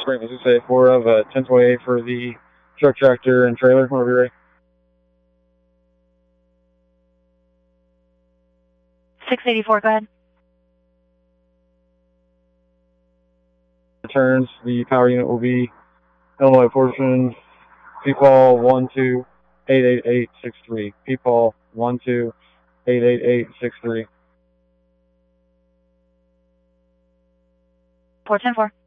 Frank, this is A4 of 1028 for the truck, tractor, and trailer. Whenever you're ready. 684, go ahead. Returns, the power unit will be Illinois portion, PPAL 1288863. PPAL 1288863. 410-4.